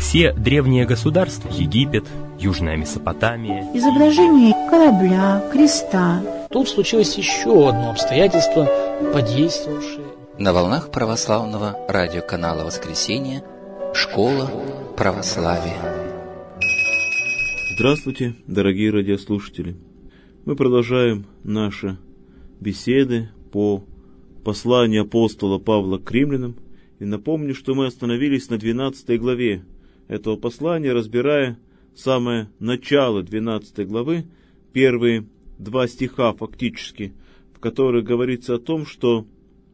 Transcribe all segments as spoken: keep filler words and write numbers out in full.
Все древние государства, Египет, Южная Месопотамия, изображение корабля, креста. Тут случилось еще одно обстоятельство, подействовавшее. На волнах православного радиоканала «Воскресенье» «Школа православия». Здравствуйте, дорогие радиослушатели! Мы продолжаем наши беседы по посланию апостола Павла к римлянам. И напомню, что мы остановились на двенадцатой главе этого послания, разбирая самое начало двенадцатой главы, первые два стиха фактически, в которых говорится о том, что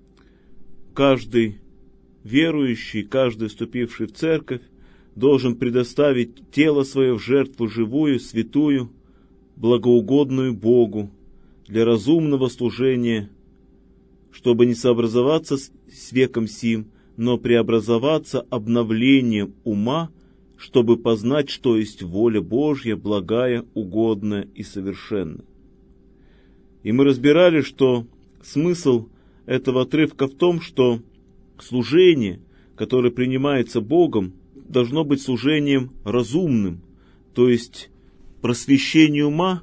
каждый верующий, каждый вступивший в церковь должен предоставить тело свое в жертву живую, святую, благоугодную Богу для разумного служения, чтобы не сообразоваться с веком сим, но преобразоваться обновлением ума, чтобы познать, что есть воля Божья, благая, угодная и совершенная. И мы разбирали, что смысл этого отрывка в том, что служение, которое принимается Богом, должно быть служением разумным, то есть просвещение ума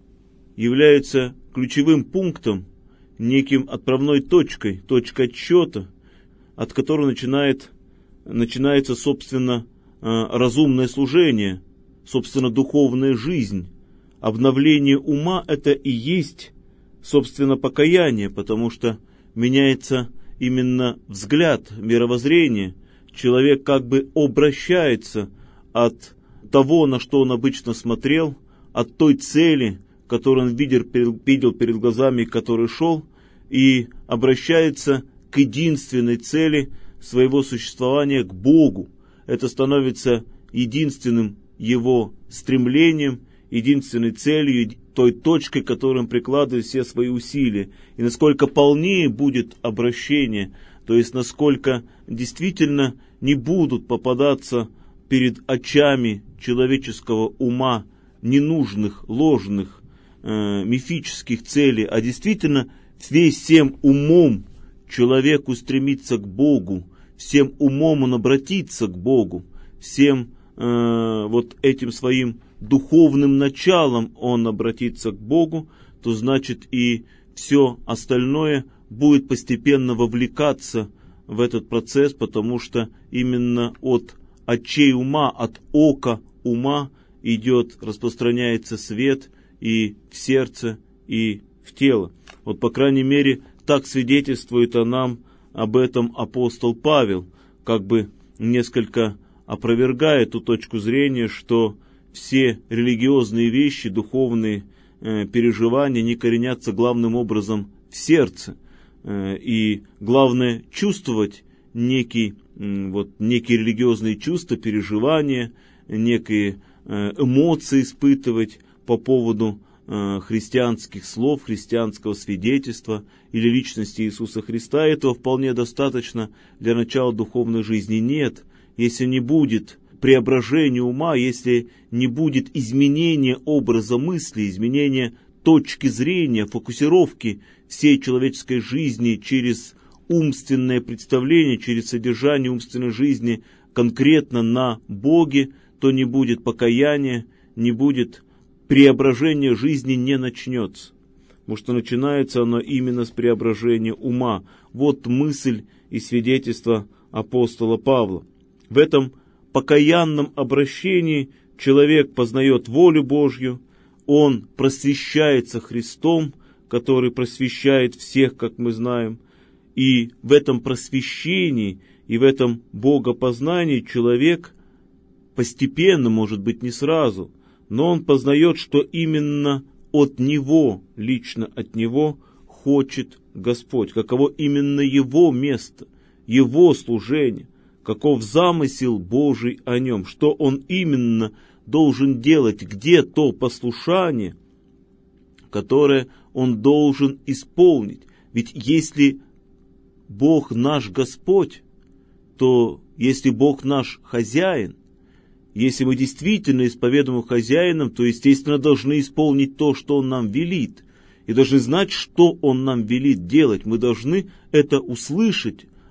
является ключевым пунктом, неким отправной точкой, точкой отсчета, от которой начинает, начинается, собственно, разумное служение, собственно, духовная жизнь. Обновление ума – это и есть, собственно, покаяние, потому что меняется именно взгляд, мировоззрение. Человек как бы обращается от того, на что он обычно смотрел, от той цели, которую он видел, видел перед глазами, к которой шел, и обращается к единственной цели своего существования, к Богу. Это становится единственным его стремлением, единственной целью, той точкой, к которой он прикладывает все свои усилия. И насколько полнее будет обращение, то есть насколько действительно не будут попадаться перед очами человеческого ума ненужных, ложных, э, мифических целей, а действительно весь всем умом человек устремится к Богу, всем умом он обратится к Богу, всем э, вот этим своим духовным началом он обратится к Богу, то значит и все остальное будет постепенно вовлекаться в этот процесс, потому что именно от очей ума, от ока ума идет, распространяется свет и в сердце, и в тело. Вот, по крайней мере, так свидетельствует о нам об этом апостол Павел, как бы несколько опровергая ту точку зрения, что все религиозные вещи, духовные э, переживания, не коренятся главным образом в сердце. Э, и главное чувствовать некий, э, вот, некие религиозные чувства, переживания, некие э, эмоции испытывать по поводу христианских слов, христианского свидетельства или личности Иисуса Христа. Этого вполне достаточно для начала духовной жизни. Нет, если не будет преображения ума, если не будет изменения образа мысли, изменения точки зрения, фокусировки всей человеческой жизни через умственное представление, через содержание умственной жизни конкретно на Боге, то не будет покаяния, не будет преображение жизни, не начнется. Потому что начинается оно именно с преображения ума. Вот мысль и свидетельство апостола Павла. В этом покаянном обращении человек познает волю Божью, он просвещается Христом, который просвещает всех, как мы знаем. И в этом просвещении и в этом богопознании человек постепенно, может быть, не сразу, но он познает, что именно от него, лично от него, хочет Господь, каково именно его место, его служение, каков замысел Божий о нем, что он именно должен делать, где то послушание, которое он должен исполнить. Ведь если Бог наш Господь, то если Бог наш хозяин, если мы действительно исповедуем его хозяином, то, естественно, должны исполнить то, что он нам велит. И должны знать, что он нам велит делать. Мы должны это услышать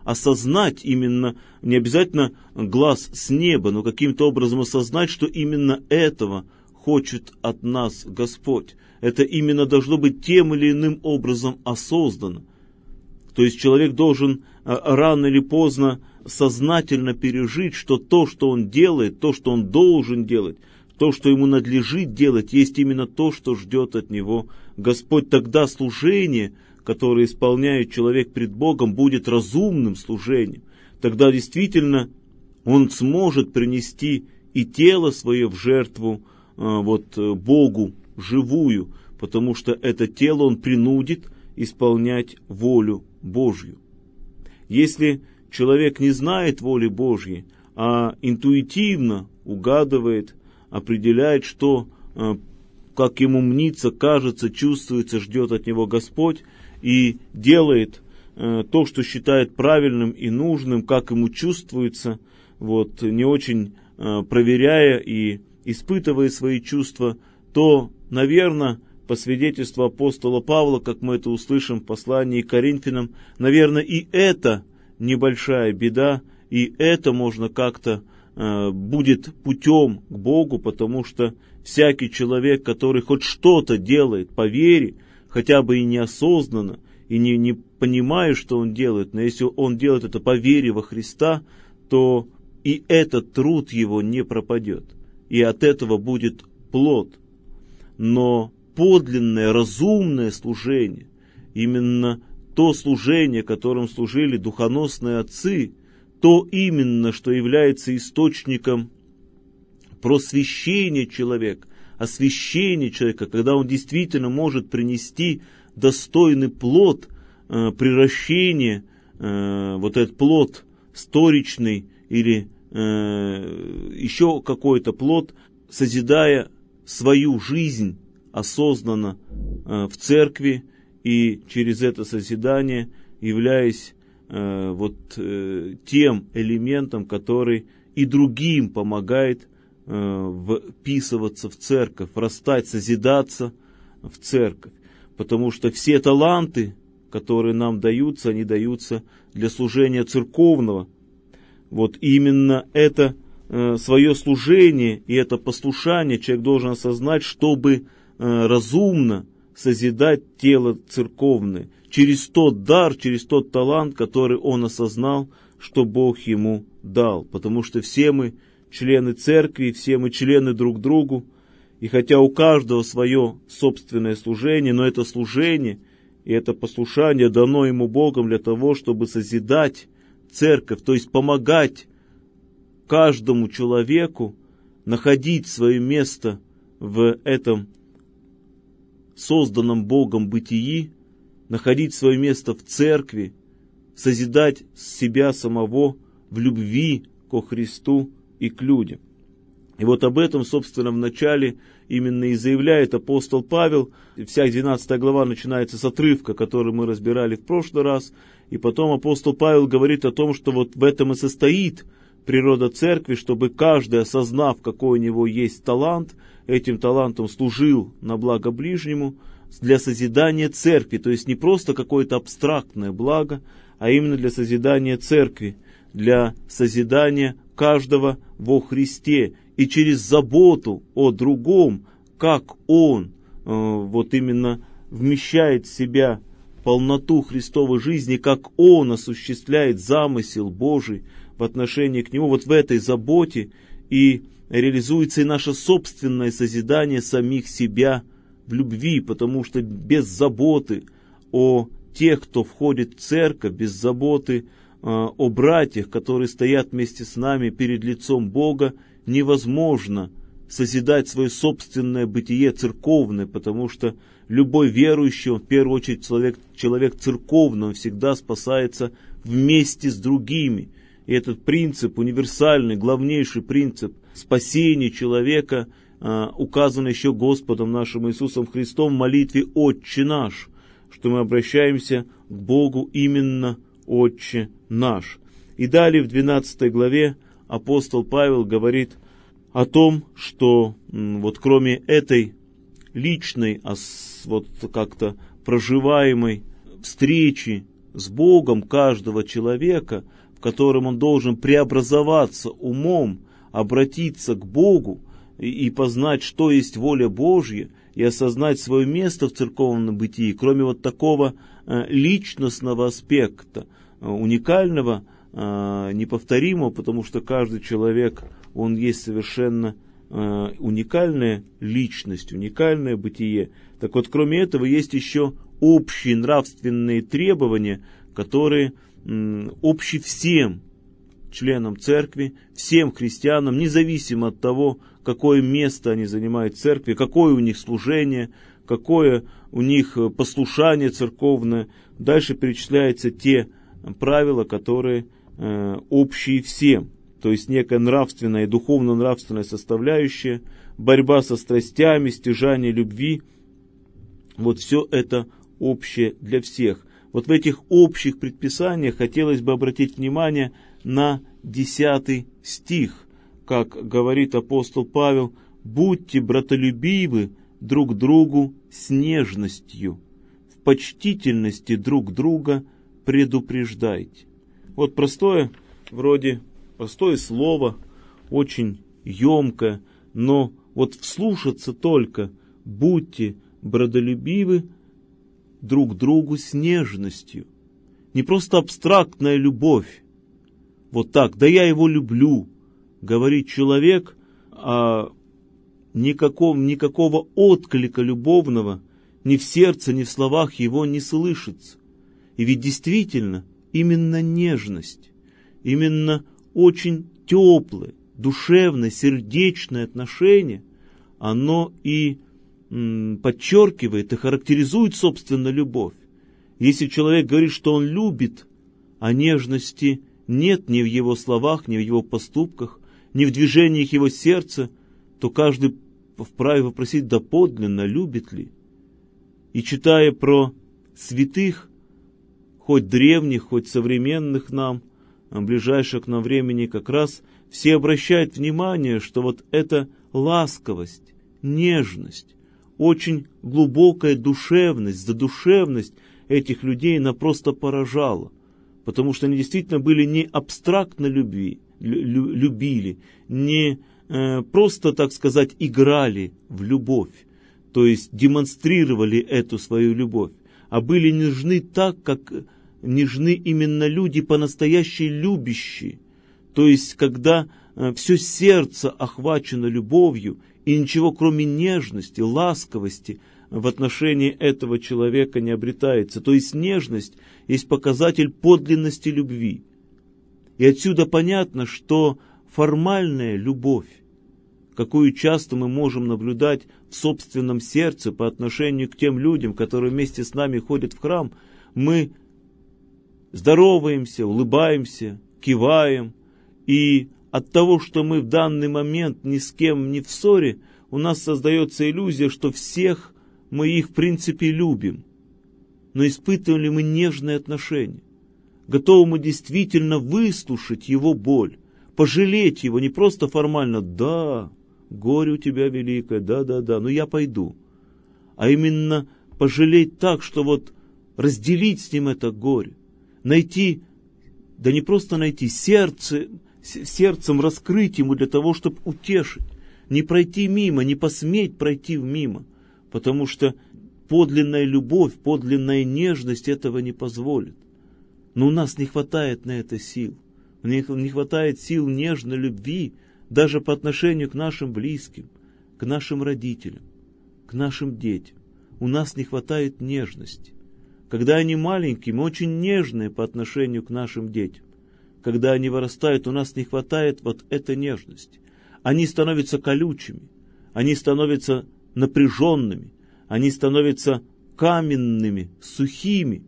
осознать именно, не обязательно глаз с неба, но каким-то образом осознать, что именно этого хочет от нас Господь. Это именно должно быть тем или иным образом осознанно. То есть человек должен рано или поздно сознательно пережить, что то, что он делает, то, что он должен делать, то, что ему надлежит делать, есть именно то, что ждет от него Господь. Тогда служение, которое исполняет человек пред Богом, будет разумным служением. Тогда действительно он сможет принести и тело свое в жертву вот, Богу живую, потому что это тело он принудит исполнять волю Божью. Если человек не знает воли Божьей, а интуитивно угадывает, определяет, что, как ему мнится, кажется, чувствуется, ждет от него Господь, и делает то, что считает правильным и нужным, как ему чувствуется, вот, не очень проверяя и испытывая свои чувства, то, наверное, по свидетельству апостола Павла, как мы это услышим в послании к Коринфянам, наверное, и это небольшая беда, и это можно как-то э, будет путем к Богу, потому что всякий человек, который хоть что-то делает по вере, хотя бы и неосознанно, и не, не понимая, что он делает, но если он делает это по вере во Христа, то и этот труд его не пропадет, и от этого будет плод. Но подлинное, разумное служение, именно то служение, которым служили духоносные отцы, то именно, что является источником просвещения человека, освящения человека, когда он действительно может принести достойный плод, э, приращения, э, вот этот плод сторичный или э, еще какой-то плод, созидая свою жизнь осознанно э, в церкви и через это созидание являясь э, вот э, тем элементом, который и другим помогает э, вписываться в церковь, растать, созидаться в церковь. Потому что все таланты, которые нам даются, они даются для служения церковного. Вот именно это э, свое служение и это послушание человек должен осознать, чтобы разумно созидать тело церковное через тот дар, через тот талант, который он осознал, что Бог ему дал. Потому что все мы члены церкви, все мы члены друг другу, и хотя у каждого свое собственное служение, но это служение и это послушание дано ему Богом для того, чтобы созидать церковь, то есть помогать каждому человеку находить свое место в этом созданном Богом бытии, находить свое место в церкви, созидать себя самого в любви ко Христу и к людям. И вот об этом, собственно, в начале именно и заявляет апостол Павел. Вся двенадцатая глава начинается с отрывка, который мы разбирали в прошлый раз, и потом апостол Павел говорит о том, что вот в этом и состоит природа церкви, чтобы каждый, осознав, какой у него есть талант, этим талантом служил на благо ближнему для созидания церкви. То есть не просто какое-то абстрактное благо, а именно для созидания церкви, для созидания каждого во Христе. И через заботу о другом, как он э, вот именно вмещает в себя полноту Христовой жизни, как он осуществляет замысел Божий в отношении к нему, вот в этой заботе и реализуется и наше собственное созидание самих себя в любви, потому что без заботы о тех, кто входит в церковь, без заботы э, о братьях, которые стоят вместе с нами перед лицом Бога, невозможно созидать свое собственное бытие церковное, потому что любой верующий, он в первую очередь человек, человек церковный, он всегда спасается вместе с другими. И этот принцип, универсальный, главнейший принцип спасения человека, указан еще Господом нашим Иисусом Христом в молитве «Отче наш», что мы обращаемся к Богу именно «Отче наш». И далее в двенадцатой главе апостол Павел говорит о том, что вот кроме этой личной, вот как-то проживаемой встречи с Богом каждого человека, в котором он должен преобразоваться умом, обратиться к Богу и, и познать, что есть воля Божья, и осознать свое место в церковном бытии, кроме вот такого э, личностного аспекта, э, уникального, э, неповторимого, потому что каждый человек, он есть совершенно э, уникальная личность, уникальное бытие. Так вот, кроме этого, есть еще общие нравственные требования, которые м, общи всем членам церкви, всем христианам, независимо от того, какое место они занимают в церкви, какое у них служение, какое у них послушание церковное. Дальше перечисляются те правила, которые э, общие всем. То есть некая нравственная и духовно-нравственная составляющая, борьба со страстями, стяжание любви. Вот все это общее для всех. Вот в этих общих предписаниях хотелось бы обратить внимание на десятый стих. Как говорит апостол Павел: «Будьте братолюбивы друг другу с нежностью, в почтительности друг друга предупреждайте». Вот простое, вроде простое слово, очень емкое, но вот вслушаться только: будьте братолюбивы друг другу с нежностью. Не просто абстрактная любовь, вот так, да я его люблю, говорит человек, а никакого, никакого отклика любовного ни в сердце, ни в словах его не слышится. И ведь действительно, именно нежность, именно очень теплое, душевное, сердечное отношение, оно и м, подчеркивает и характеризует, собственно, любовь. Если человек говорит, что он любит, а нежности нет ни в его словах, ни в его поступках, ни в движениях его сердца, то каждый вправе вопросить: да подлинно любит ли? И читая про святых, хоть древних, хоть современных нам, ближайших к нам времени, как раз все обращают внимание, что вот эта ласковость, нежность, очень глубокая душевность, задушевность этих людей, она просто поражала. Потому что они действительно были не абстрактно любви, лю, любили, не э, просто, так сказать, играли в любовь, то есть демонстрировали эту свою любовь, а были нежны так, как нежны именно люди по-настоящему любящие. То есть, когда э, все сердце охвачено любовью, и ничего кроме нежности, ласковости в отношении этого человека не обретается. То есть нежность есть показатель подлинности любви. И отсюда понятно, что формальная любовь, какую часто мы можем наблюдать в собственном сердце по отношению к тем людям, которые вместе с нами ходят в храм, мы здороваемся, улыбаемся, киваем, и от того, что мы в данный момент ни с кем не в ссоре, у нас создается иллюзия, что всех мы их в принципе любим. Но испытываем ли мы нежные отношения? Готовы мы действительно выслушать его боль, пожалеть его, не просто формально: да, горе у тебя великое, да-да-да, но я пойду. А именно пожалеть так, что вот разделить с ним это горе, найти, да не просто найти, сердце, сердцем раскрыть ему для того, чтобы утешить, не пройти мимо, не посметь пройти мимо, потому что подлинная любовь, подлинная нежность этого не позволит. Но у нас не хватает на это сил. Не хватает сил нежной любви даже по отношению к нашим близким, к нашим родителям, к нашим детям. У нас не хватает нежности. Когда они маленькие, мы очень нежные по отношению к нашим детям. Когда они вырастают, у нас не хватает вот этой нежности. Они становятся колючими, они становятся напряженными, они становятся каменными, сухими.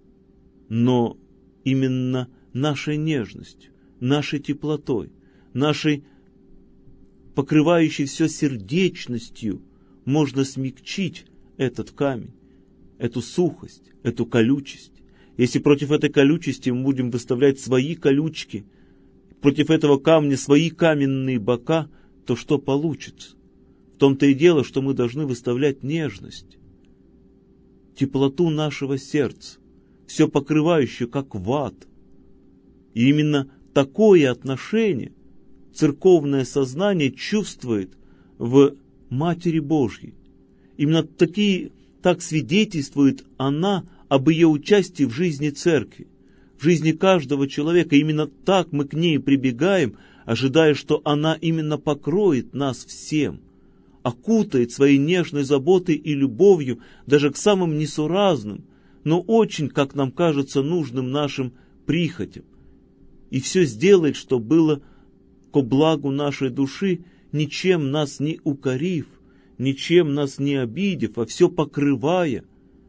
Но именно нашей нежностью, нашей теплотой, нашей покрывающей все сердечностью можно смягчить этот камень, эту сухость, эту колючесть. Если против этой колючести мы будем выставлять свои колючки, против этого камня свои каменные бока, то что получится? В том-то и дело, что мы должны выставлять нежность, теплоту нашего сердца, все покрывающую, как ват. И именно такое отношение церковное сознание чувствует в Матери Божьей. Именно такие, так свидетельствует она об ее участии в жизни церкви, в жизни каждого человека. Именно так мы к ней прибегаем, ожидая, что она именно покроет нас всем, окутает своей нежной заботой и любовью даже к самым несуразным, но очень, как нам кажется, нужным нашим прихотям. И все сделает, что было ко благу нашей души, ничем нас не укорив, ничем нас не обидев, а все покрывая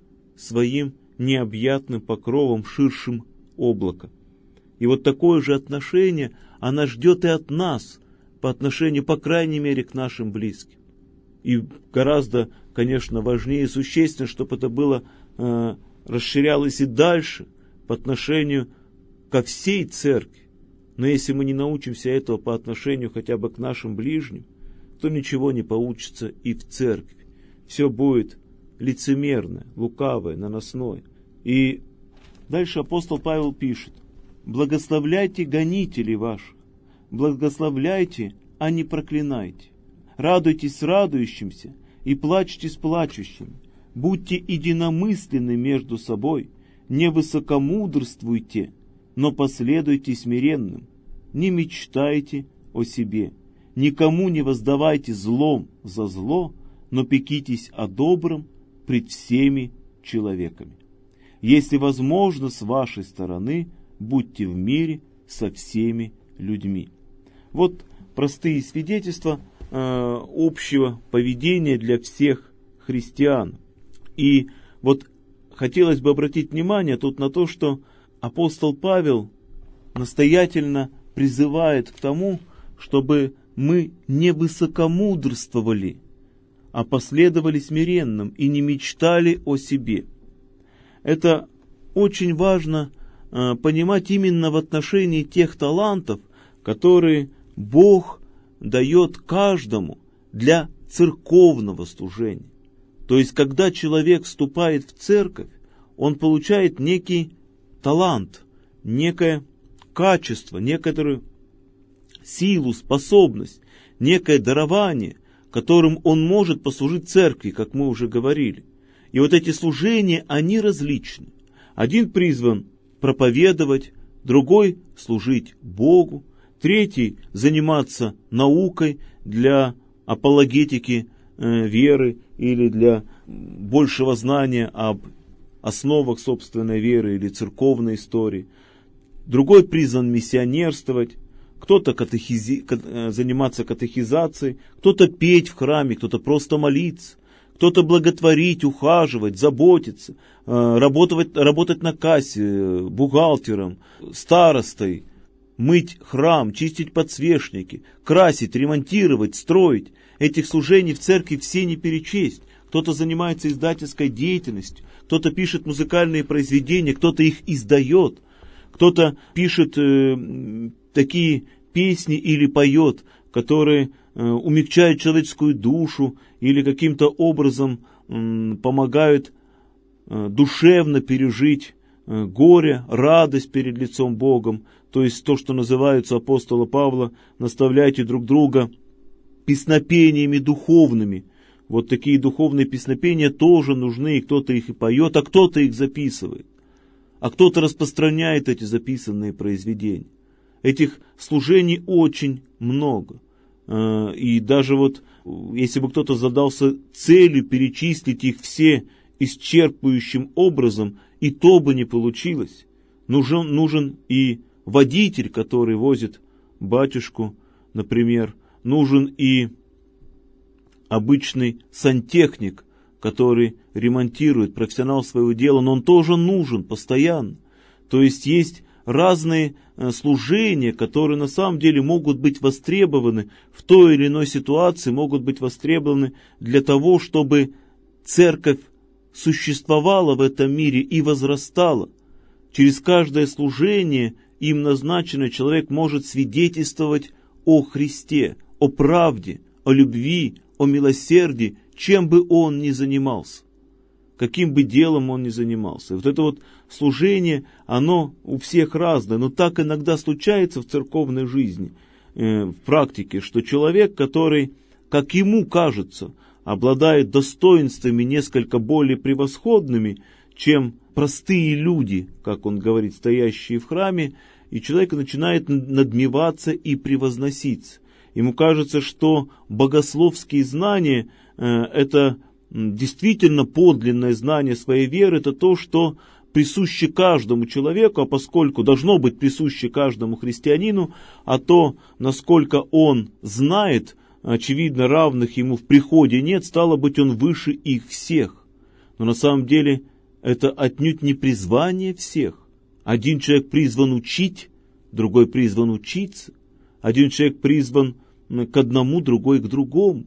своим необъятным покровом ширшим облака. И вот такое же отношение она ждет и от нас, по отношению, по крайней мере, к нашим близким. И гораздо, конечно, важнее и существенно, чтобы это было, э, расширялось и дальше по отношению ко всей церкви. Но если мы не научимся этого по отношению хотя бы к нашим ближним, то ничего не получится и в церкви. Все будет лицемерное, лукавое, наносное. И дальше апостол Павел пишет: «Благословляйте гонителей ваших, благословляйте, а не проклинайте. Радуйтесь с радующимся и плачьте с плачущими. Будьте единомысленны между собой, не высокомудрствуйте, но последуйте смиренным. Не мечтайте о себе, никому не воздавайте злом за зло, но пекитесь о добром пред всеми человеками. Если возможно с вашей стороны, будьте в мире со всеми людьми». Вот простые свидетельства э, общего поведения для всех христиан. И вот хотелось бы обратить внимание тут на то, что апостол Павел настоятельно призывает к тому, чтобы мы не высокомудрствовали, а последовали смиренным и не мечтали о себе. Это очень важно э, понимать именно в отношении тех талантов, которые Бог дает каждому для церковного служения. То есть, когда человек вступает в церковь, он получает некий талант, некое качество, некоторую силу, способность, некое дарование, которым он может послужить церкви, как мы уже говорили. И вот эти служения, они различны. Один призван проповедовать, другой служить Богу, третий заниматься наукой для апологетики э, веры или для большего знания об основах собственной веры или церковной истории. Другой призван миссионерствовать, кто-то катехизи... заниматься катехизацией, кто-то петь в храме, кто-то просто молиться, кто-то благотворить, ухаживать, заботиться, работать, работать на кассе, бухгалтером, старостой, мыть храм, чистить подсвечники, красить, ремонтировать, строить. Этих служений в церкви все не перечесть. Кто-то занимается издательской деятельностью, кто-то пишет музыкальные произведения, кто-то их издает, кто-то пишет э, такие песни или поет, которые э, умягчают человеческую душу или каким-то образом э, помогают э, душевно пережить э, горе, радость перед лицом Богом. То есть то, что называется апостола Павла, наставляйте друг друга песнопениями духовными. Вот такие духовные песнопения тоже нужны, и кто-то их и поет, а кто-то их записывает, а кто-то распространяет эти записанные произведения. Этих служений очень много. И даже вот, если бы кто-то задался целью перечислить их все исчерпывающим образом, и то бы не получилось. Нужен, нужен и водитель, который возит батюшку, например, нужен и обычный сантехник, который ремонтирует, профессионал своего дела, но он тоже нужен постоянно. То есть есть разные служения, которые на самом деле могут быть востребованы в той или иной ситуации, могут быть востребованы для того, чтобы церковь существовала в этом мире и возрастала. Через каждое служение им назначенный человек может свидетельствовать о Христе, о правде, о любви, о милосердии, чем бы он ни занимался. каким бы делом он ни занимался. Вот это вот служение, оно у всех разное, но так иногда случается в церковной жизни, э, в практике, что человек, который, как ему кажется, обладает достоинствами несколько более превосходными, чем простые люди, как он говорит, стоящие в храме, и человек начинает надмеваться и превозноситься. Ему кажется, что богословские знания э, это действительно подлинное знание своей веры, это то, что присуще каждому человеку, а поскольку должно быть присуще каждому христианину, а то, насколько он знает, очевидно, равных ему в приходе нет, стало быть, он выше их всех. Но на самом деле это отнюдь не призвание всех. Один человек призван учить, другой призван учиться. Один человек призван к одному, другой к другому.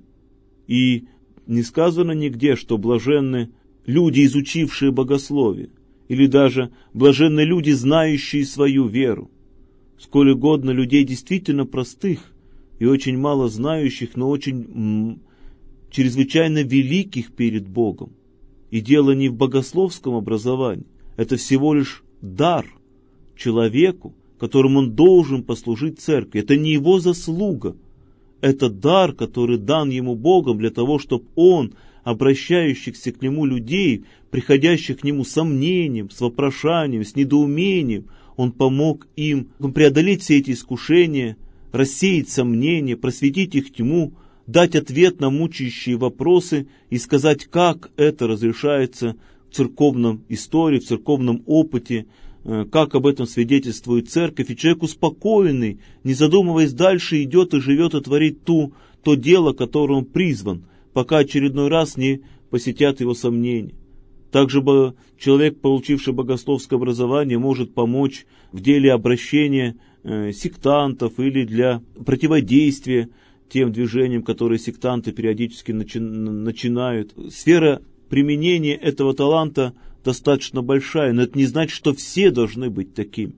И не сказано нигде, что блаженны люди, изучившие богословие, или даже блаженны люди, знающие свою веру. Сколь угодно людей действительно простых и очень мало знающих, но очень м, чрезвычайно великих перед Богом. И дело не в богословском образовании, это всего лишь дар человеку, которым он должен послужить церкви. Это не его заслуга, это дар, который дан ему Богом для того, чтобы он, обращающихся к нему людей, приходящих к нему с сомнением, с вопрошанием, с недоумением, он помог им преодолеть все эти искушения, рассеять сомнения, просветить их тьму, дать ответ на мучающие вопросы и сказать, как это разрешается в церковном истории, в церковном опыте, как об этом свидетельствует церковь. И человек успокоенный, не задумываясь дальше, идет и живет и творит ту, то дело, которое он призван, пока очередной раз не посетят его сомнения. Также человек, получивший богословское образование, может помочь в деле обращения сектантов или для противодействия тем движениям, которые сектанты периодически начи- начинают. Сфера применения этого таланта достаточно большая, но это не значит, что все должны быть такими.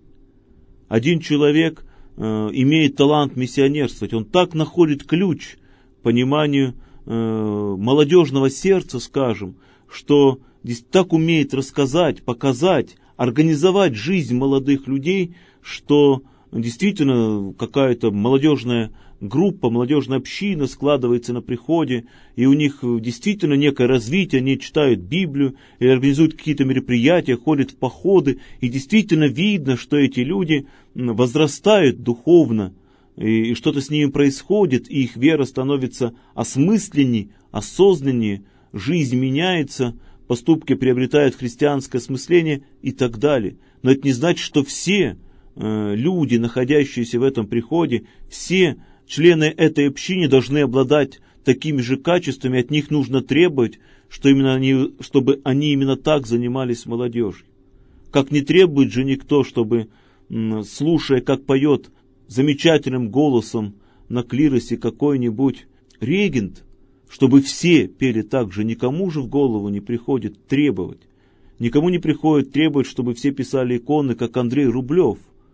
Один человек э, имеет талант миссионерствовать, он так находит ключ к пониманию э, молодежного сердца, скажем, что так умеет рассказать, показать, организовать жизнь молодых людей, что действительно какая-то молодежная группа, молодежная община складывается на приходе, и у них действительно некое развитие, они читают Библию, или организуют какие-то мероприятия, ходят в походы, и действительно видно, что эти люди возрастают духовно, и что-то с ними происходит, и их вера становится осмысленней, осознаннее, жизнь меняется, поступки приобретают христианское осмысление и так далее. Но это не значит, что все э, люди, находящиеся в этом приходе, все члены этой общины должны обладать такими же качествами, от них нужно требовать, что именно они, чтобы они именно так занимались молодежью. Как не требует же никто, чтобы, слушая, как поет замечательным голосом на клиросе какой-нибудь регент, чтобы все пели так же, никому же в голову не приходит требовать. Никому не приходит требовать, чтобы все писали иконы, как Андрей Рублев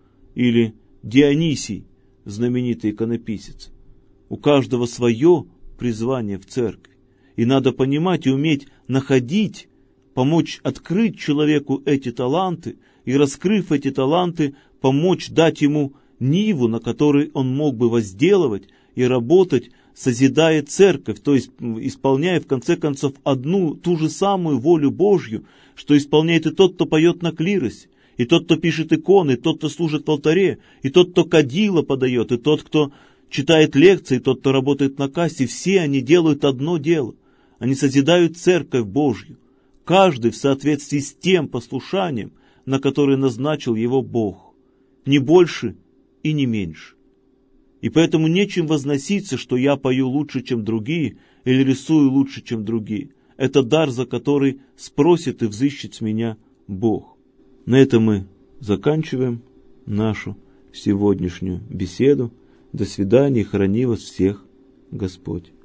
или Дионисий, знаменитый иконописец. У каждого свое призвание в церкви. И надо понимать и уметь находить, помочь открыть человеку эти таланты и, раскрыв эти таланты, помочь дать ему ниву, на которой он мог бы возделывать и работать, созидая церковь, то есть исполняя в конце концов одну, ту же самую волю Божью, что исполняет и тот, кто поет на клиросе, и тот, кто пишет иконы, и тот, кто служит в алтаре, и тот, кто кадила подает, и тот, кто читает лекции, и тот, кто работает на кассе. Все они делают одно дело. Они созидают церковь Божью, каждый в соответствии с тем послушанием, на которое назначил его Бог, не больше и не меньше. И поэтому нечем возноситься, что я пою лучше, чем другие, или рисую лучше, чем другие. Это дар, за который спросит и взыщет с меня Бог. На этом мы заканчиваем нашу сегодняшнюю беседу. До свидания, храни вас всех Господь.